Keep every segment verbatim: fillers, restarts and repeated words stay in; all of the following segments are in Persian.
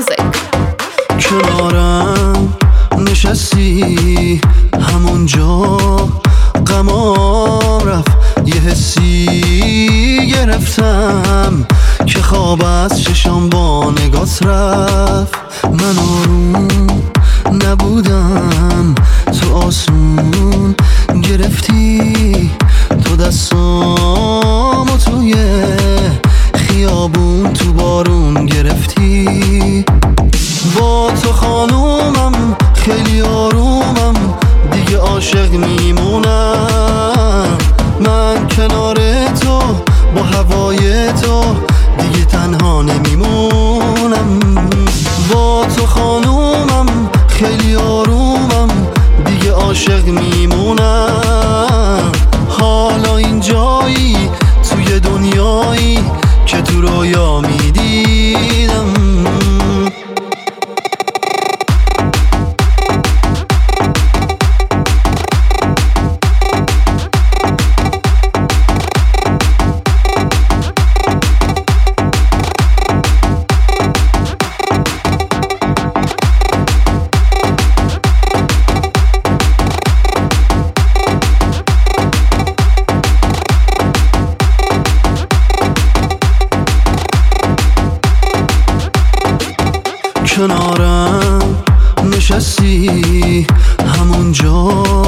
music. کنارم نشستی همونجا غمام رفت، یه حسی گرفتم که خواب از چشام با نگات رفت. من آروم نبودم، تو آسون گرفتی تو دستام و توی خیابون تو بارون گرفتی. با تو خانومم خیلی آرومم، دیگه عاشق میمونم. من کنار تو با هوای تو دیگه تنها نمیمونم. با تو خانومم خیلی آرومم، دیگه عاشق میمونم. حالا اینجایی توی دنیایی که تو رویا میدیدم. کنارم نشستی همونجا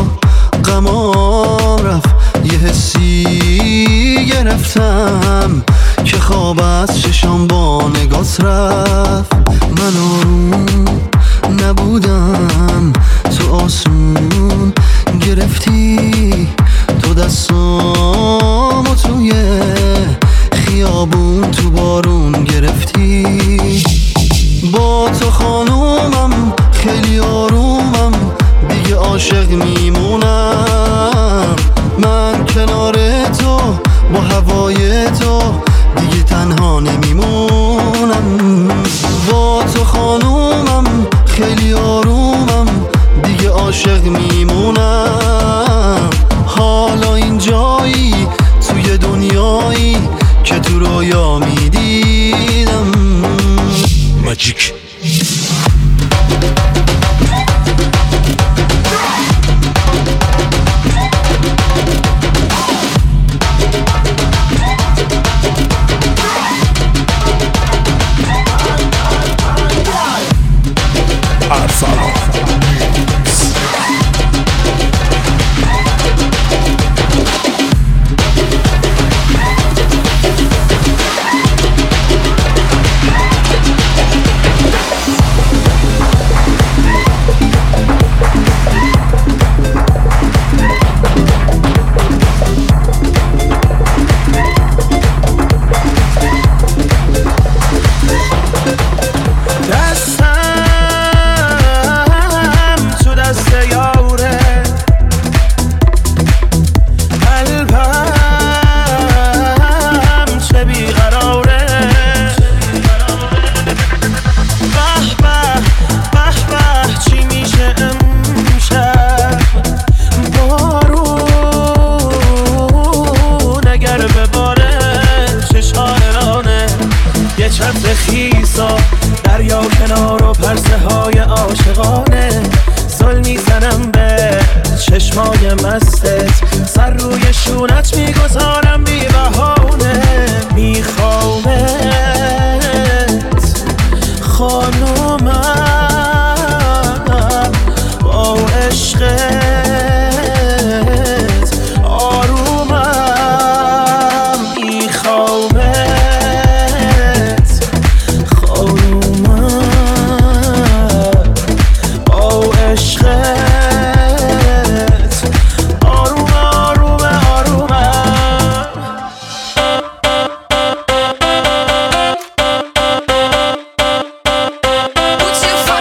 غمام رفت، یه حسی گرفتم که خواب از چشام با نگات رفت. من آروم نبودم، تو آسون گرفتی تو دستام و توی خیابون تو بارون گرفتی. با تو خانومم خیلی آرومم، دیگه عاشق میمونم. من کنار تو با هوای تو دیگه تنها نمیمونم. با تو خانومم خیلی آرومم، دیگه عاشق میمونم. حالا اینجایی توی دنیایی که تو رویا میدیدم. ماجیک دریا کنار و پرسه های عاشقانه. زل میزنم به چشمای مستت، سر روی شونت میگذارم بی بهانه. میخوامت خانومم با عشقت آرومم. میخوامت Put your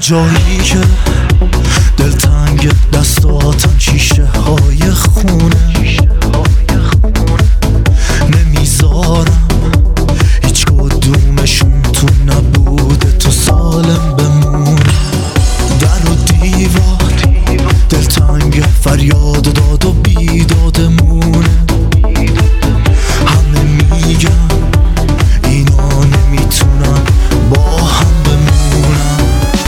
جایی که دلتنگ دستاتم شیشه های خونه نمیذارم هیچ کدومشون تو نبوده تو سالم بمونه در و دیوار دلتنگ فریاد داد و بیدادمونه همه میگن اینا نمیتونن با هم بمونن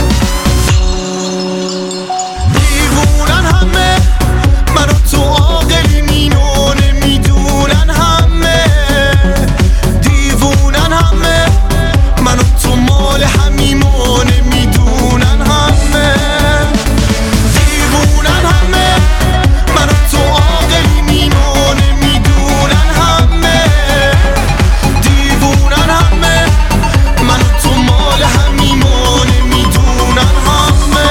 دیوونن همه منو تو عاقلیم اینو نمیدونن همه دیوونن همه منو تو مال همیمو نمیدونن همه دیوونن همه منو تو عاقلیم اینو نمیدونن همه دیوونن همه منو تو مال همیمو نمیدونن همه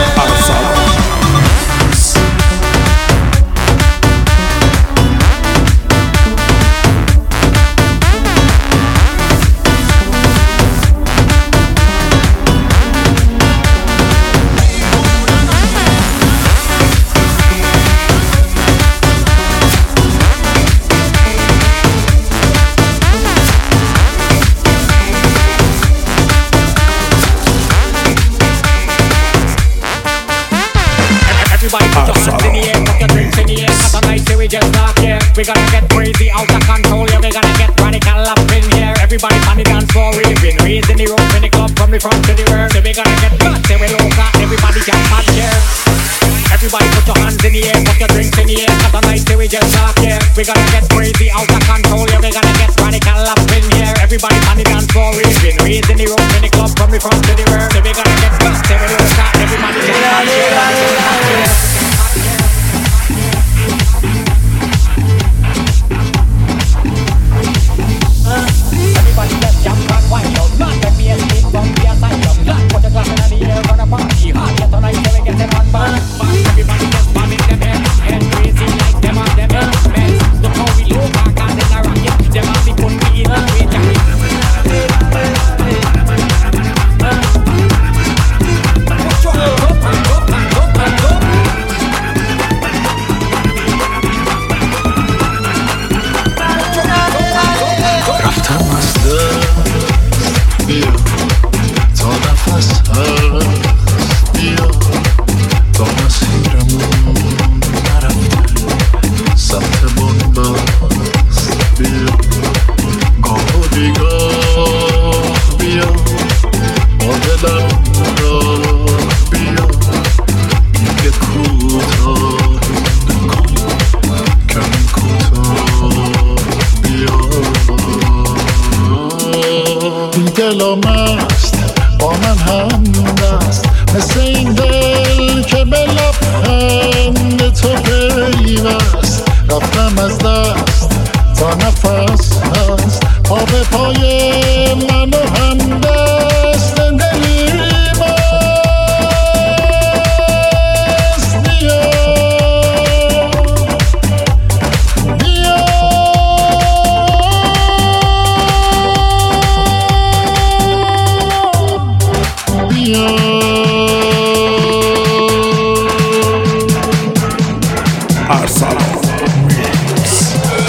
Everybody put your hands in the air, put your drinks in the air. Cause tonight till we just not here. We're gonna get crazy, out of control, yeah. We're gonna get radical up in here. Everybody on the dance floor, we've been raised in the room, in the club, from the front to the rear. So we're gonna get nuts, say we loca, everybody jump on here. Everybody put your hands in the air, put your drinks in the air. Cause tonight till we just not here. We're gonna get crazy, out of control, yeah. We're gonna get radical up in here. Everybody on the dance floor, we've been raised in the room, in the club, from the front to the rear. So we're gonna get nuts, say we loca, everybody jump on here. Everybody just jump and wind up. Not let me escape from the asylum. Not put a glass in the air, gonna party hard. Get tonight till we get it on fun. Everybody just bobbing them head, head crazy like them and them instruments. Look how we low back and in a rocket. Them and the put me in a great jacket. Put your hands up and up and up and up. رفتم از دست بیا تا نفس هست بیا تا مسیرمون نرفته سمت بنبست بیا گاه و بیگاه بیا با دلم راه بیا دیگه کوتاه نکن کمی کوتاه بیا این دلم است با من هم دست مثل این دل که به لبخند تو پیوست رفتم از دست تا نفس هست پا به پای من و هم دست دلی مست بیا بیا بیا Arsenal Mix.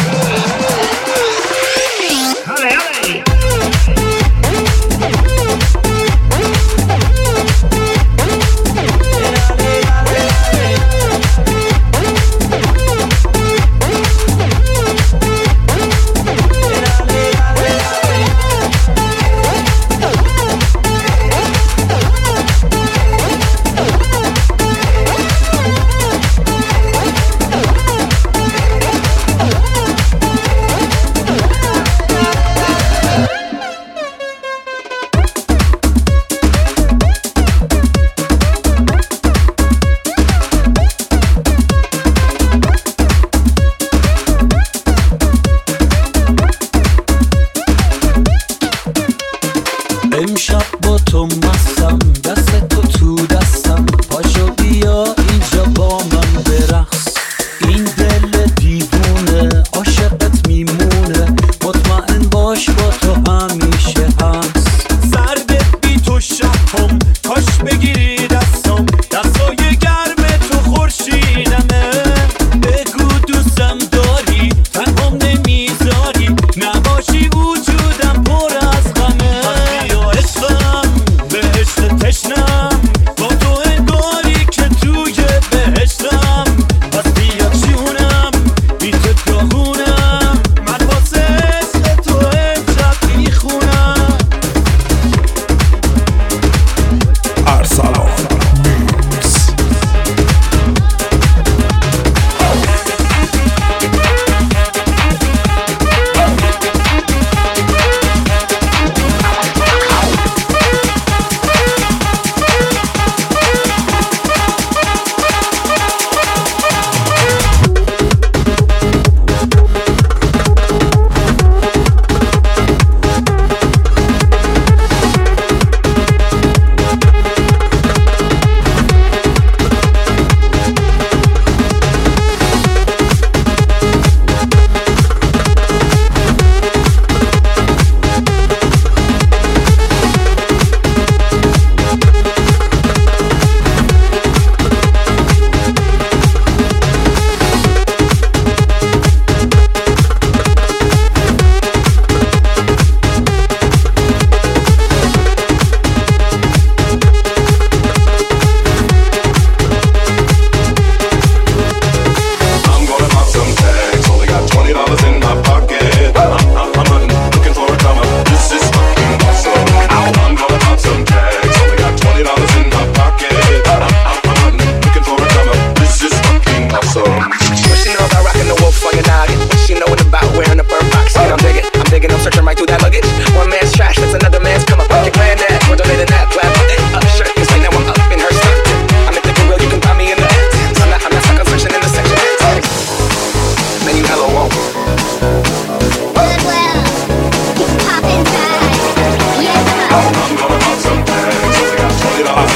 امشب با تو مستم دست تو تو دستم پاشو بیا اینجا با من برقص این دل دیوونه عاشقت میمونه مطمئن باش با تو همیشه هست سرد بی تو شبم کاش بگیری دست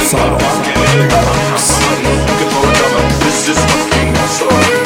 Arsenal Mix. This is my theme song.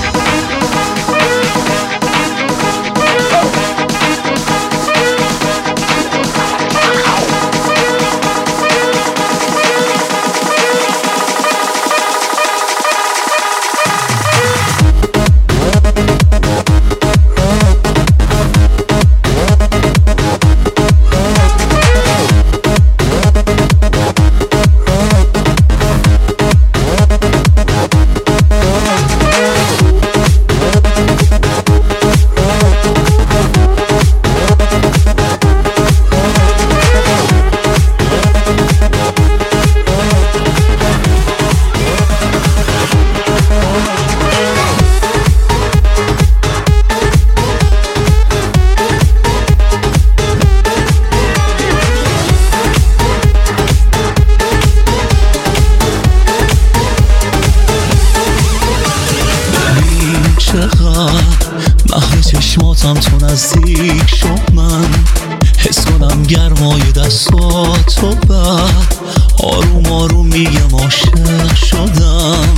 چشماتم تو نزدیک شو من حس کنم گرمای دستاتو بعد آروم آروم میگم عاشق شدم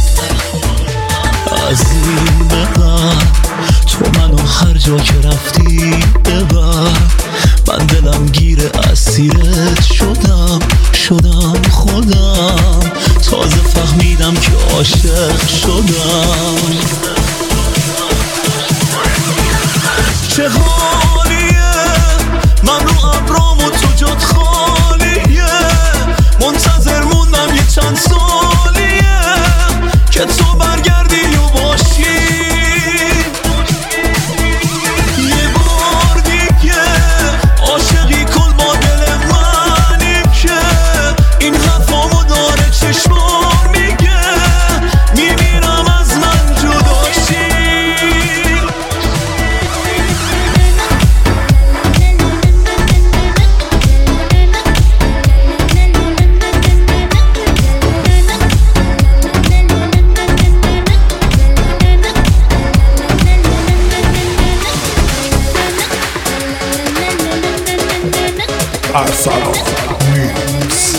از این به بعد تو منو هر جا که رفتی ببر من دلم گیر اسیرت شدم شدم خودم تازه فهمیدم که عاشق شدم چه حالیه من رو ابرام و تو جات خالیه منتظر موندم یه چند سالیه که تو برگردی و باشی یه بار دیگه عاشقی کن با دل منی که این حرفامو داره چشمام میگه میمیرم از من جداشی Arsenal Mix.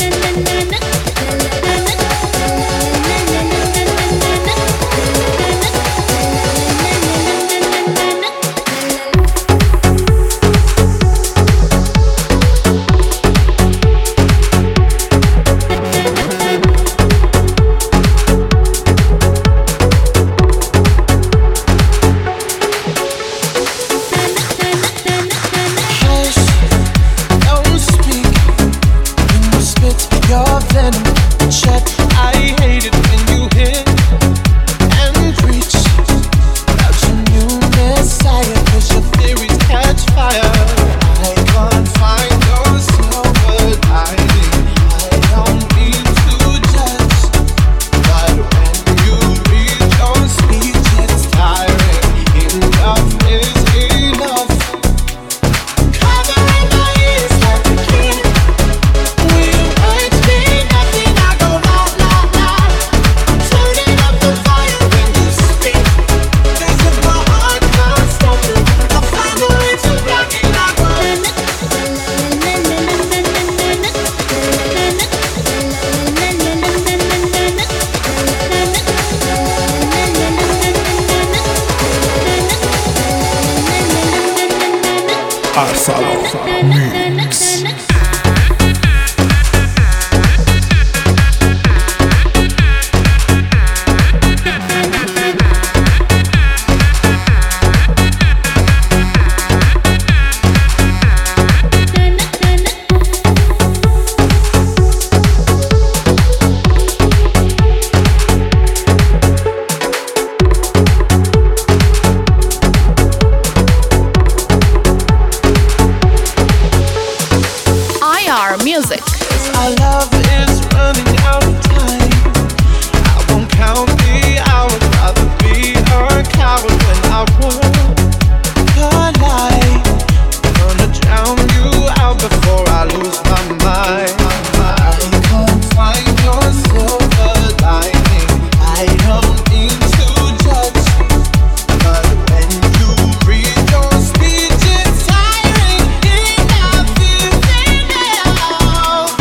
Arsenal Mix. Music. Our love is running out of time. I won't count the hours. Rather be a coward when I won't collide. Gonna drown you out before I lose my mind. I can't find your silver lining. I don't mean to judge, but when you read your speech, it's tiring. Enough is enough.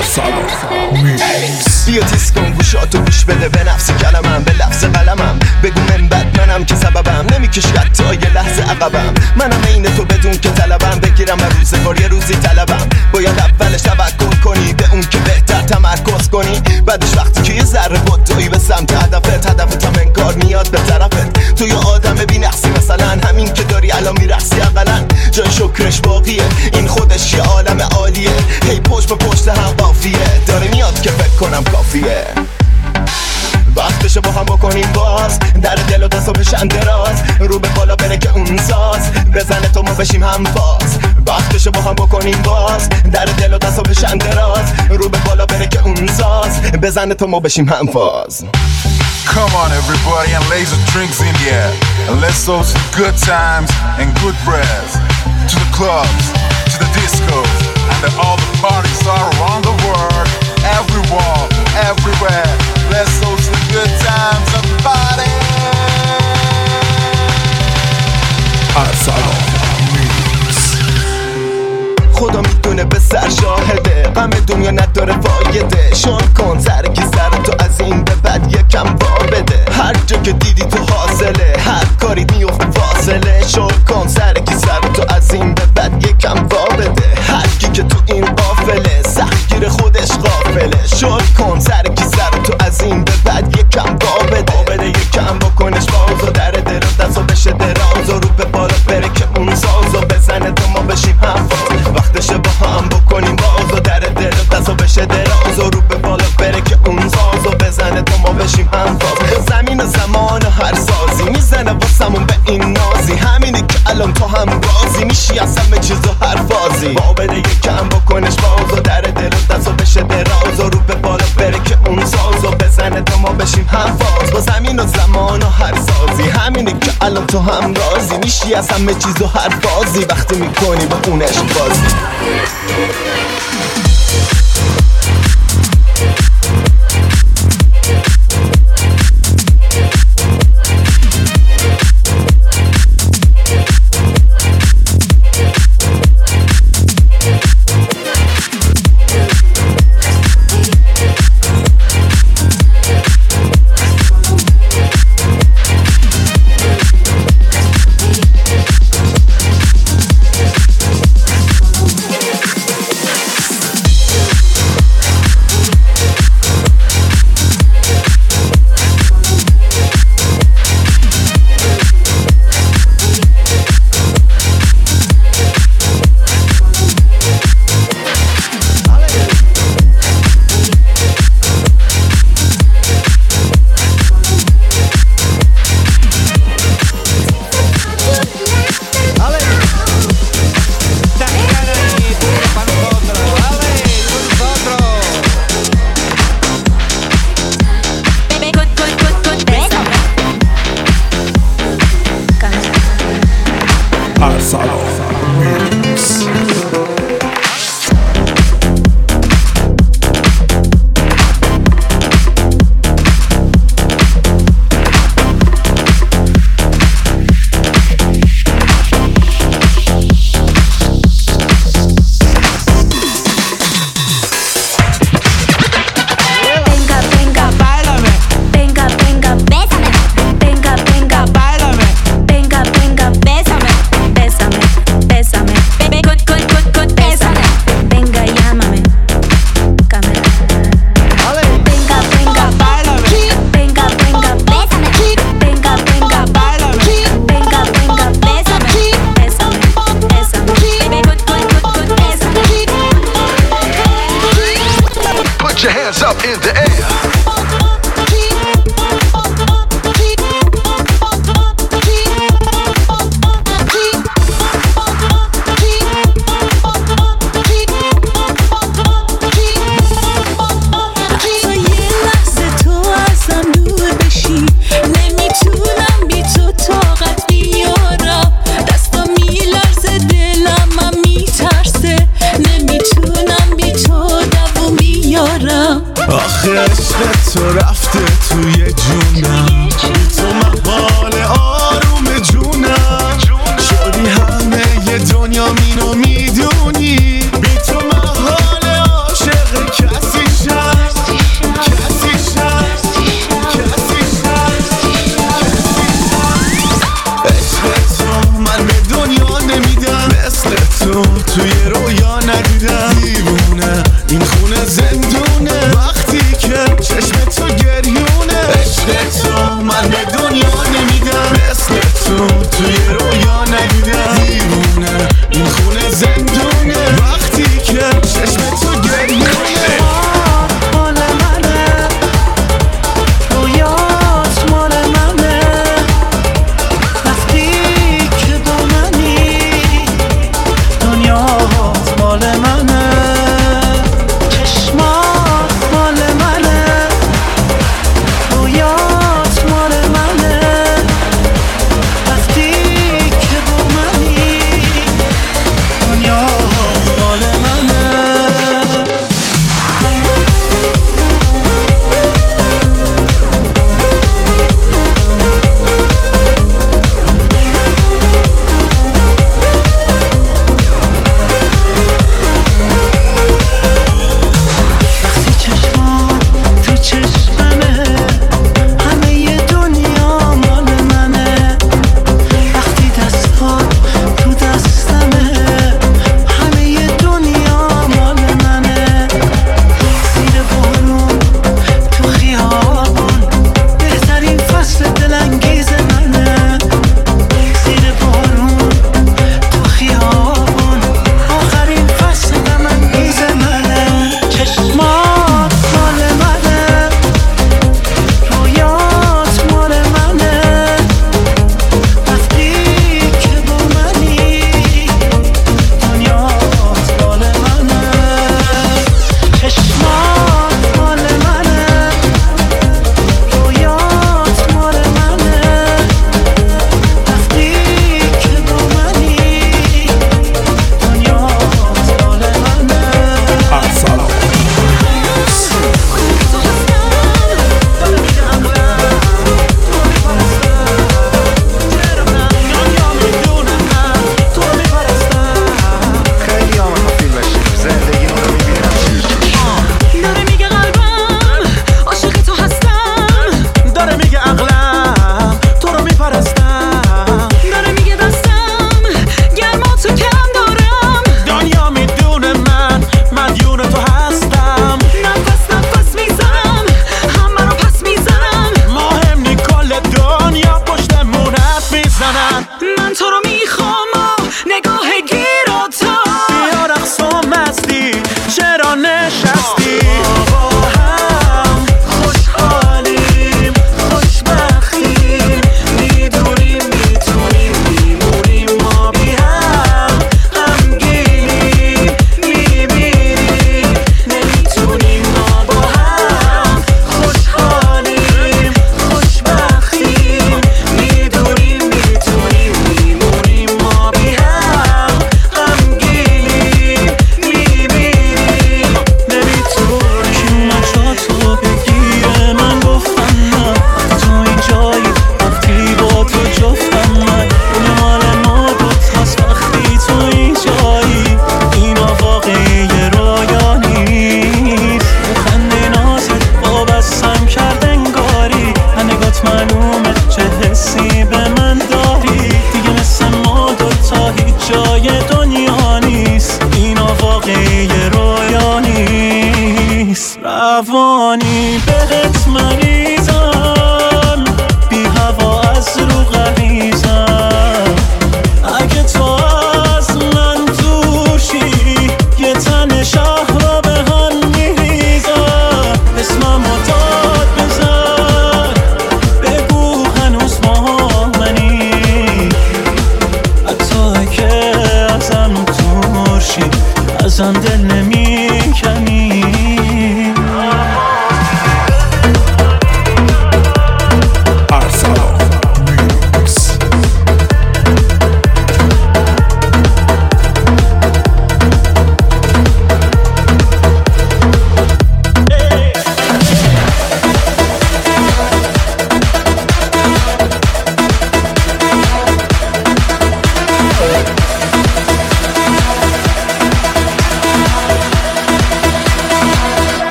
ارسلان میکس. بیا تیز کن گوشاتو گوش بده به نفس کلمم، به لفظ قلمم بگو من بد منم که سببم نمیکش حتی یه لحظه عقبم. منم عین تو بدون که طلبم بگیرم و روزگار یه روزی طلبم. باید اولش توکل کنی به اون که بهتر تمرکز کنی، بعدش وقتی که یه ذره بدوی به سمت هدفت، هدفت هم انگار میاد به طرفت. تو یه آدم بی‌نقصی مثلا همین که داری الان میرقصی اقلا جای شکرش باقیه، این خودش یه عالم عالیه. هی پشت به پشت هم قافیه، داره میاد که فکر کنم کافیه. وقتشه با هم بکنیم باز، در دل و دست و پشن دراز، رو به بالا بره که اون ساز بزنه تا ما بشیم هم فاز. وقتشه با هم بکنیم باز، در دل و دست و پشن دراز، رو به بالا بره که اون ساز بزنه تا ما بشیم هم فاز. Come on everybody and laser drinks in the air, and let's throw some good times and good breaths to the clubs, to the discos, and the, all the parties are around the world, everywhere, everywhere. Let's throw some good times and party. ارسلان میکس. خدا میدونه به سر شاهده، غم دنیا نداره فایده. شل کن سر کی سر تو از این به بعد یکم وا بده. هر جا که دیدی تو حاصله، هر کاری میفته فاصله. شل کن سر کی سر تو از این به بعد یکم وا بده. هر کی که تو این قافله سخت گیر خودش غافله. شل کن سر کی سر تو از این به بعد یکم وا بده. وا بده یکم بکنش باز و در دل و دست و بشه دراز و رو به بالا بره که اون ساز و بزنه تا ما بشیم هم فاز. وقتشه با هم بکنیم باز و در دل و دست و بشه دراز و رو به بالا بره که اون ساز و بزنه تا ما بشیم هم فاز. زمین و زمان و هر سازی میزنه واسمون به این نازی، همینه که الان تو هم راضی میشی از همه چیز و هر فازی. با بده یکم بکنش باز و در دل و دست و بشه دراز و رو به بالا بره که اون ساز و بزنه تا ما بشیم هم فاز. با زمین و زمان و هر سازی، همینه که الان تو هم راضی میشی از همه چیز و هر فازی وقتی میکنی با اون عشق بازی. تو رفته توی جونم، تو مقال آروم جونم، شدی همه ی دنیا مینو میدونی، بی تو مقال عاشق توی رویا ندیدم دیوونه این خونه زندونه وقتی که چشم تو گریونه عشق تو من به دنیا نمیدم مثل تو توی رویا ندیدم دیوونه این خونه زندونه وقتی که چشم تو گریونه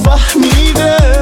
فهمیده